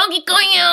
乃木くんよ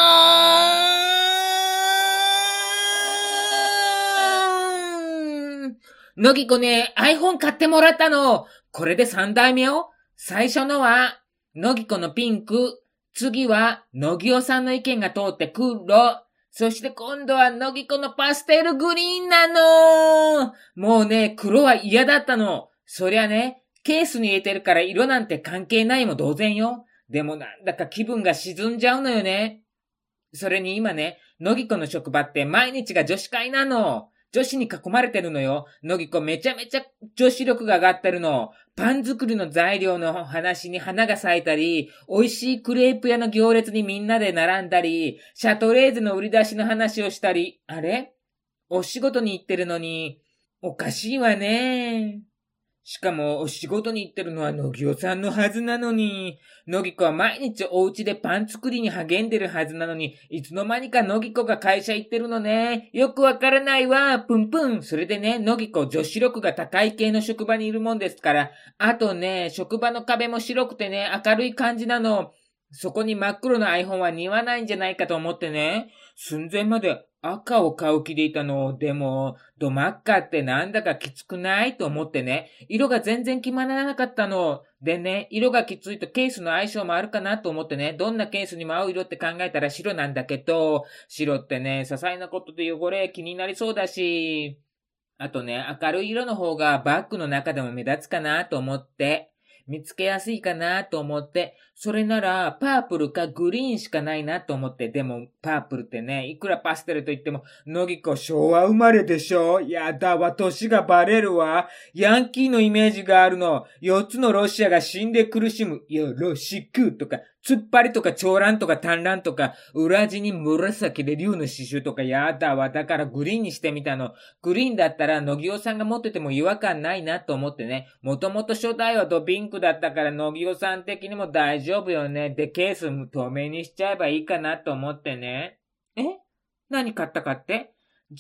ー。乃木くんね、iPhone 買ってもらったの。これで3代目よ。最初のは、乃木くんのピンク。次は、乃木おさんの意見が通って黒。そして今度は乃木くんのパステルグリーンなの。もうね、黒は嫌だったの。そりゃね、ケースに入れてるから色なんて関係ないも同然よ。でもなんだか気分が沈んじゃうのよね。それに今ね、乃木子の職場って毎日が女子会なの。女子に囲まれてるのよ。乃木子めちゃめちゃ女子力が上がってるの。パン作りの材料の話に花が咲いたり、美味しいクレープ屋の行列にみんなで並んだり、シャトレーゼの売り出しの話をしたり、あれ？お仕事に行ってるのに、おかしいわね。しかも、お仕事に行ってるのは乃木おさんのはずなのに、乃木子は毎日お家でパン作りに励んでるはずなのに、いつの間にか乃木子が会社行ってるのね。よくわからないわ、ぷんぷん。それでね、乃木子女子力が高い系の職場にいるもんですから、あとね、職場の壁も白くてね、明るい感じなの。そこに真っ黒な iPhone は似合わないんじゃないかと思ってね、寸前まで赤を買う気でいたの。でも、ドマッカってなんだかきつくないと思ってね。色が全然決まらなかったの。でね、色がきついとケースの相性もあるかなと思ってね。どんなケースにも合う色って考えたら白なんだけど、白ってね、些細なことで汚れ気になりそうだし。あとね、明るい色の方がバッグの中でも目立つかなと思って。見つけやすいかなと思って、それならパープルかグリーンしかないなと思って、でもパープルってね、いくらパステルと言っても、乃木子昭和生まれでしょ？やだわ、年がバレるわ。ヤンキーのイメージがあるの。4つのロシアが死んで苦しむ。よろしくとか、突っ張りとか長乱とか短乱とか、裏地に紫で竜の刺繍とかやだわ。だからグリーンにしてみたの。グリーンだったら乃木尾さんが持ってても違和感ないなと思ってね。もともと初代はドピンクだったから乃木尾さん的にも大丈夫よね。で、ケース透明にしちゃえばいいかなと思ってね。何買ったかって？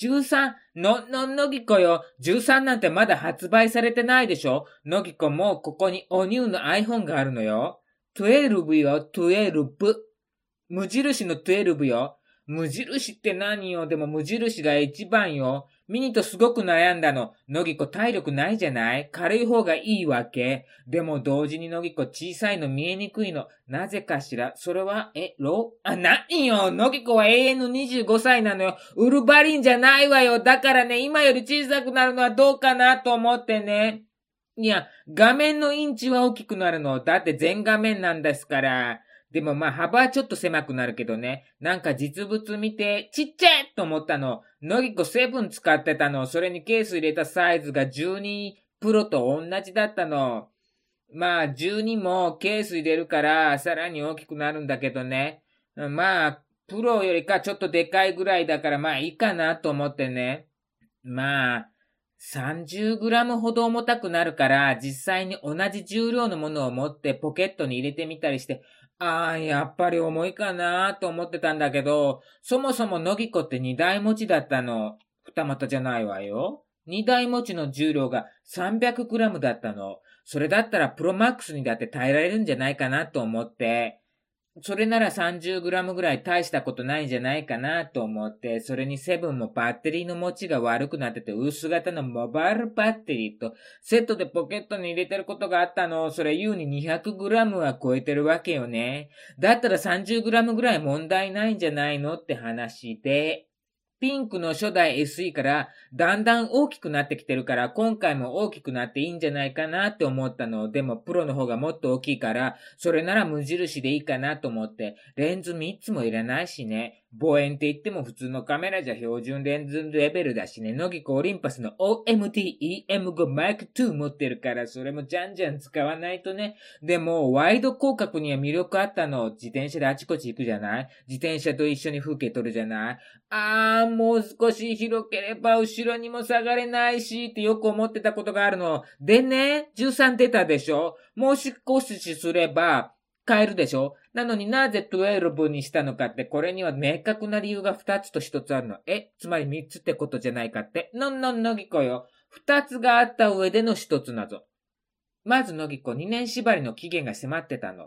13 乃木子よ。13なんてまだ発売されてないでしょ？乃木子もここにおニューの iPhone があるのよ。12よ、12。無印の12よ。無印って何よ。でも無印が一番よ。ミニとすごく悩んだの。乃木子体力ないじゃない？軽い方がいいわけ。でも同時に乃木子小さいの見えにくいの。なぜかしら？それは、何よ。乃木子は永遠の25歳なのよ。ウルバリンじゃないわよ。だからね、今より小さくなるのはどうかなと思ってね。いや、画面のインチは大きくなるの。だって全画面なんですから。でもまあ幅はちょっと狭くなるけどね。なんか実物見て、ちっちゃいと思ったの。乃木子7使ってたの。それにケース入れたサイズが12プロと同じだったの。まあ12もケース入れるからさらに大きくなるんだけどね。まあ、プロよりかちょっとでかいぐらいだからまあいいかなと思ってね。まあ、30グラムほど重たくなるから、実際に同じ重量のものを持ってポケットに入れてみたりして、やっぱり重いかなと思ってたんだけど、そもそも乃木子って2台持ちだったの。二股じゃないわよ。2台持ちの重量が300グラムだったの。それだったらプロマックスにだって耐えられるんじゃないかなと思って、それなら30グラムぐらい大したことないんじゃないかなと思って、それにセブンもバッテリーの持ちが悪くなってて、薄型のモバイルバッテリーとセットでポケットに入れてることがあったの。それ優に200グラムは超えてるわけよね。だったら30グラムぐらい問題ないんじゃないのって話で、ピンクの初代 SE からだんだん大きくなってきてるから今回も大きくなっていいんじゃないかなって思ったの。でもプロの方がもっと大きいからそれなら無印でいいかなと思ってレンズ3つもいらないしね。望遠って言っても普通のカメラじゃ標準レンズレベルだしね。乃木子オリンパスの OMD-EM5 Mark II 持ってるからそれもじゃんじゃん使わないとね。でもワイド広角には魅力あったの。自転車であちこち行くじゃない？自転車と一緒に風景撮るじゃない？もう少し広ければ後ろにも下がれないしってよく思ってたことがあるの。でね、13出たでしょ？もう少しすれば買えるでしょ？なのになぜ12にしたのかって、これには明確な理由が2つと1つあるの。つまり3つってことじゃないかって。乃木子よ。2つがあった上での1つなぞ。まず乃木子2年縛りの期限が迫ってたの。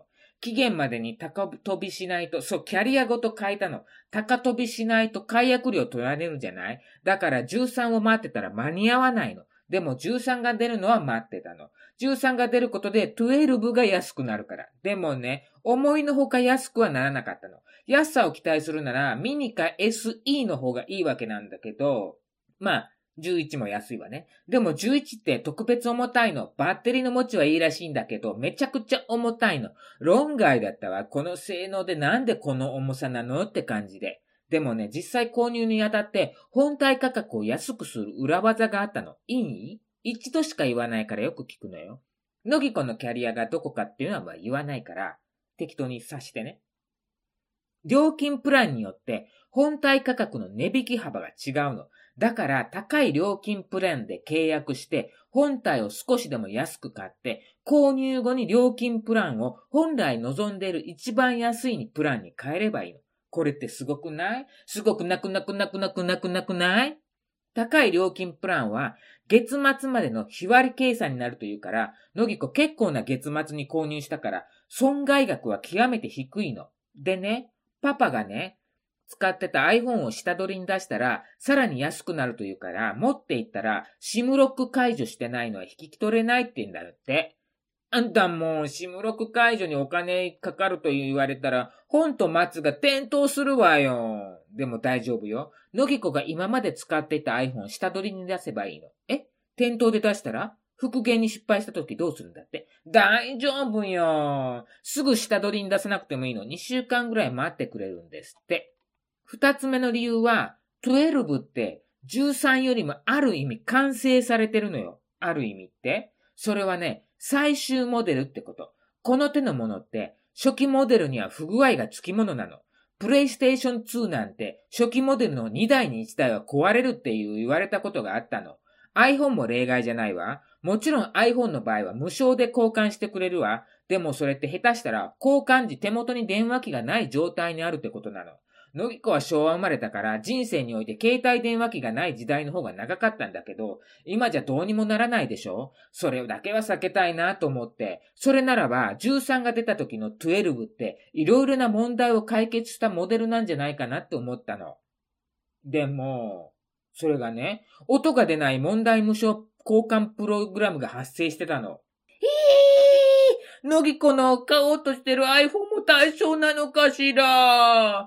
期限までに高飛びしないと、キャリアごと変えたの。高飛びしないと解約料取られるじゃない？だから13を待ってたら間に合わないの。でも13が出るのは待ってたの。13が出ることで12が安くなるから。でもね、思いのほか安くはならなかったの。安さを期待するならミニか SE の方がいいわけなんだけど、まあ、11も安いわね。でも11って特別重たいの。バッテリーの持ちはいいらしいんだけど、めちゃくちゃ重たいの。論外だったわ。この性能でなんでこの重さなのって感じで。でもね、実際購入にあたって本体価格を安くする裏技があったの。いい？一度しか言わないからよく聞くのよ。乃木子のキャリアがどこかっていうのは言わないから、適当に察してね。料金プランによって本体価格の値引き幅が違うの。だから高い料金プランで契約して本体を少しでも安く買って購入後に料金プランを本来望んでいる一番安いプランに変えればいいの。これってすごくない？すごくなくない高い料金プランは月末までの日割り計算になるというから、乃木子結構な月末に購入したから損害額は極めて低いの。でね、パパがね、使ってた iPhone を下取りに出したら、さらに安くなるというから、持って行ったら、SIM ロック解除してないのは引き取れないって言うんだって。あんたもう、SIM ロック解除にお金かかると言われたら、本と松が転倒するわよ。でも大丈夫よ。乃木子が今まで使っていた iPhone 下取りに出せばいいの。転倒で出したら復元に失敗した時どうするんだって？大丈夫よ。すぐ下取りに出さなくてもいいの。2週間ぐらい待ってくれるんですって。二つ目の理由は、12って13よりもある意味完成されてるのよ。ある意味って。それはね、最終モデルってこと。この手のものって初期モデルには不具合がつきものなの。プレイステーション2なんて初期モデルの2台に1台は壊れるって言われたことがあったの。iPhone も例外じゃないわ。もちろん iPhone の場合は無償で交換してくれるわ。でもそれって下手したら交換時手元に電話機がない状態にあるってことなの。乃木子は昭和生まれたから人生において携帯電話機がない時代の方が長かったんだけど、今じゃどうにもならないでしょ？それだけは避けたいなと思って、それならば13が出た時の12っていろいろな問題を解決したモデルなんじゃないかなって思ったの。でも、それがね、音が出ない問題無償交換プログラムが発生してたの。乃木子の買おうとしてる iPhone も対象なのかしら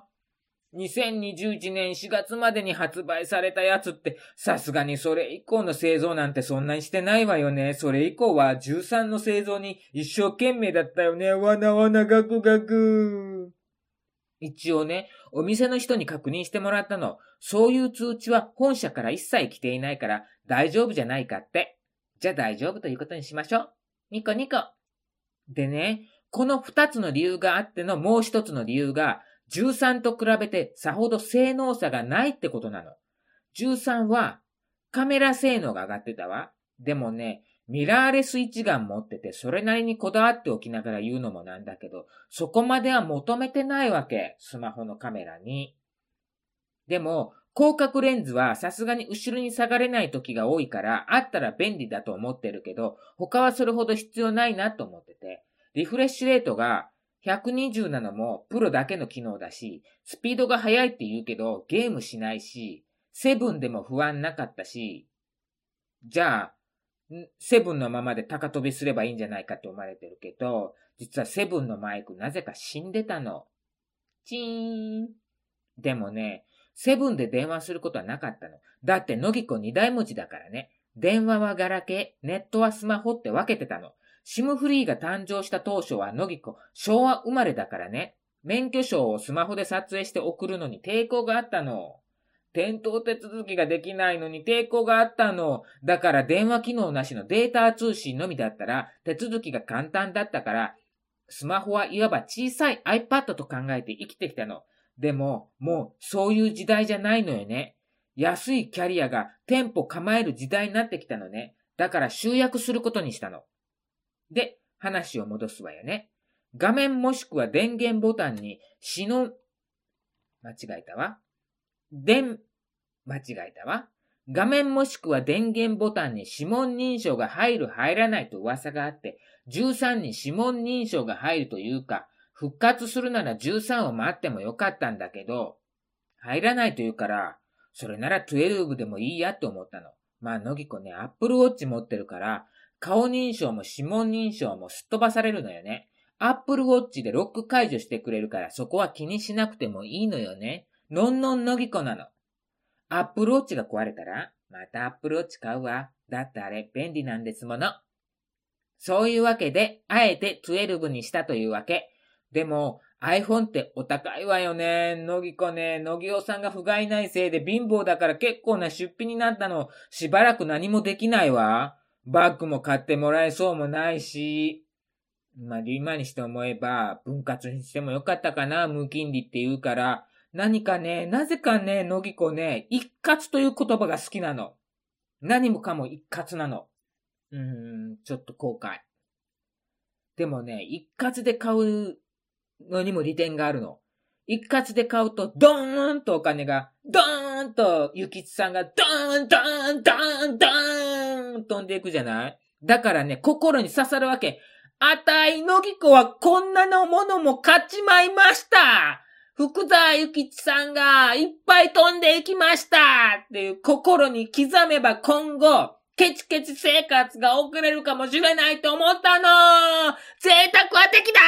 ？2021年4月までに発売されたやつって、さすがにそれ以降の製造なんてそんなにしてないわよね。それ以降は13の製造に一生懸命だったよね。わなわなガクガク。一応ね、お店の人に確認してもらったの。そういう通知は本社から一切来ていないから大丈夫じゃないかって。じゃあ大丈夫ということにしましょう。ニコニコ。でね、この二つの理由があってのもう一つの理由が、13と比べてさほど性能差がないってことなの。13はカメラ性能が上がってたわ。でもね、ミラーレス一眼持っててそれなりにこだわっておきながら言うのもなんだけど、そこまでは求めてないわけ。スマホのカメラに。でも、広角レンズはさすがに後ろに下がれない時が多いからあったら便利だと思ってるけど、他はそれほど必要ないなと思ってて、リフレッシュレートが120なのもプロだけの機能だし、スピードが速いって言うけどゲームしないし、セブンでも不安なかったし、じゃあ、セブンのままで高飛びすればいいんじゃないかって思われてるけど、実はセブンのマイクなぜか死んでたの。チーン。でもね、セブンで電話することはなかったの。だって乃木子2台持ちだからね。電話はガラケー、ネットはスマホって分けてたの。シムフリーが誕生した当初は乃木子、昭和生まれだからね。免許証をスマホで撮影して送るのに抵抗があったの。転倒手続きができないのに抵抗があったの。だから電話機能なしのデータ通信のみだったら手続きが簡単だったから、スマホはいわば小さい iPad と考えて生きてきたの。でも、もうそういう時代じゃないのよね。安いキャリアが店舗構える時代になってきたのね。だから集約することにしたの。で、話を戻すわよね。画面もしくは電源ボタンに間違えたわ。画面もしくは電源ボタンに指紋認証が入る入らないと噂があって、13に指紋認証が入るというか、 復活するなら13を待ってもよかったんだけど、入らないと言うから、それなら12でもいいやって思ったの。まあ、のぎこね、アップルウォッチ持ってるから、顔認証も指紋認証もすっ飛ばされるのよね。アップルウォッチでロック解除してくれるから、そこは気にしなくてもいいのよね。のんのんのぎこなの。アップルウォッチが壊れたら、またアップルウォッチ買うわ。だってあれ便利なんですもの。そういうわけで、あえて12にしたというわけ。でも、iPhone ってお高いわよね。のぎこね、のぎおさんが不甲斐ないせいで貧乏だから結構な出費になったの。しばらく何もできないわ。バッグも買ってもらえそうもないし。まあ、今にして思えば、分割にしてもよかったかな、無金利って言うから。何かね、なぜかね、のぎこね、一括という言葉が好きなの。何もかも一括なの。ちょっと後悔。でもね、一括で買うのにも利点があるの。一括で買うと、ドーンとお金が、ドーンと、ゆきつさんが、ドーン、ドーン、ドーン、ドーン、飛んでいくじゃない？だからね、心に刺さるわけ。あたいのぎこはこんなのものも買っちまいました。福沢諭吉さんがいっぱい飛んでいきましたっていう心に刻めば今後、ケチケチ生活が送れるかもしれないと思ったの。贅沢は敵だ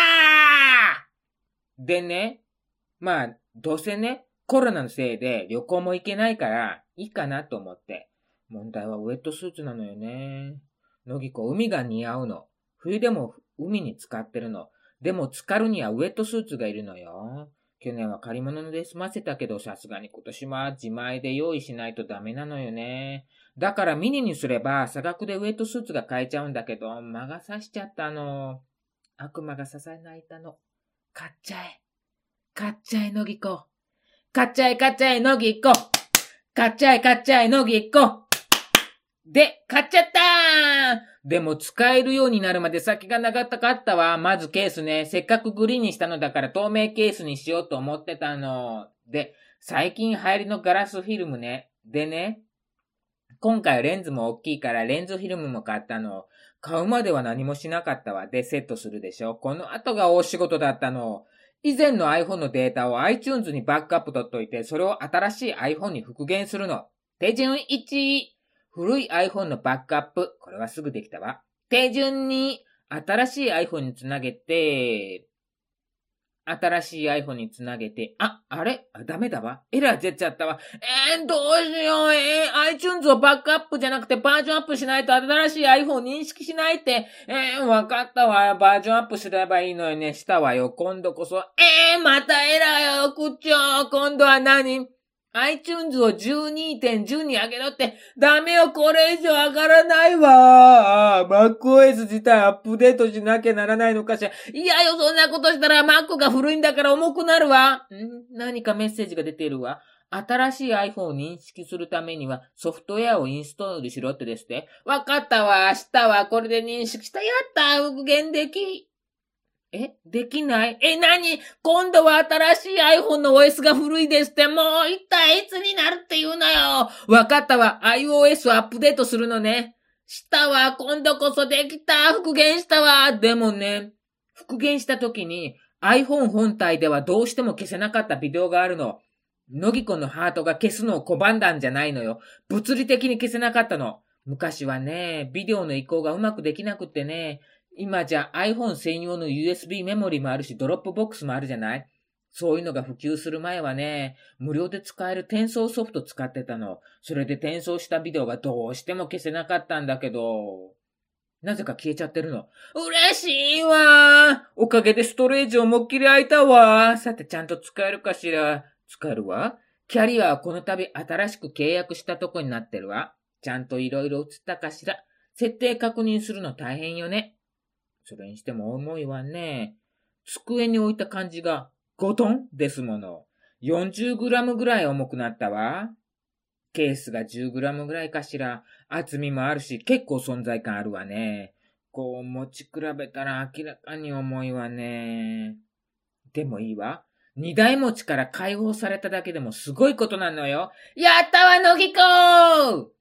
でね、まあ、どうせね、コロナのせいで旅行も行けないからいいかなと思って。問題はウェットスーツなのよね。のぎこ、海が似合うの。冬でも海に浸かってるの。でも浸かるにはウェットスーツがいるのよ。去年は借り物で済ませたけど、さすがに今年は自前で用意しないとダメなのよね。だからミニにすれば差額でウェットスーツが買えちゃうんだけど、魔が差しちゃったの。悪魔が支え泣いたの。買っちゃえ。買っちゃえ、のぎこ。買っちゃえ、買っちゃえ、のぎこ。買っちゃえ、買っちゃえ、のぎこ。で、買っちゃったー。でも使えるようになるまで先が長かったわ。まずケースね。せっかくグリーンにしたのだから透明ケースにしようと思ってたの。で、最近流行りのガラスフィルムね。でね、今回レンズも大きいからレンズフィルムも買ったの。買うまでは何もしなかったわ。で、セットするでしょ。この後が大仕事だったの。以前の iPhone のデータを iTunes にバックアップ取っといて、それを新しい iPhone に復元するの。手順1。古い iPhone のバックアップ。これはすぐできたわ。手順2。新しい iPhone につなげて、新しい iPhone につなげて、あれダメだわ。エラー出ちゃったわ。どうしよう。iTunes をバックアップじゃなくてバージョンアップしないと新しい iPhone を認識しないって。わかったわ。バージョンアップすればいいのよね。したわよ。今度こそ。またエラーよ。口調。今度は何？iTunes を 12.10 に上げろって、ダメよ、これ以上上がらないわ。MacOS 自体アップデートしなきゃならないのかしら。いやよ、そんなことしたら Mac が古いんだから重くなるわ。何かメッセージが出ているわ。新しい iPhone を認識するためにはソフトウェアをインストールしろってですって。わかったわ、したわ、これで認識した。やった、復元でき。できない？何？今度は新しい iPhone の OS が古いですって、もう一体いつになるって言うのよ。わかったわ。iOS をアップデートするのね。したわ。今度こそできた。復元したわ。でもね、復元した時に iPhone 本体ではどうしても消せなかったビデオがあるの。のぎこのハートが消すのを拒んだんじゃないのよ。物理的に消せなかったの。昔はね、ビデオの移行がうまくできなくってね、今じゃ iPhone 専用の USB メモリもあるし、ドロップボックスもあるじゃない？そういうのが普及する前はね、無料で使える転送ソフト使ってたの。それで転送したビデオがどうしても消せなかったんだけど、なぜか消えちゃってるの。嬉しいわ。おかげでストレージ思いっきり空いたわ。さてちゃんと使えるかしら。使えるわ。キャリアはこの度新しく契約したとこになってるわ。ちゃんといろいろ映ったかしら。設定確認するの大変よね。それにしても重いわね。机に置いた感じが5トンですもの。40g ぐらい重くなったわ。ケースが 10g ぐらいかしら。厚みもあるし結構存在感あるわね。こう持ち比べたら明らかに重いわね。でもいいわ。2台持ちから解放されただけでもすごいことなのよ。やったわ、のぎこー！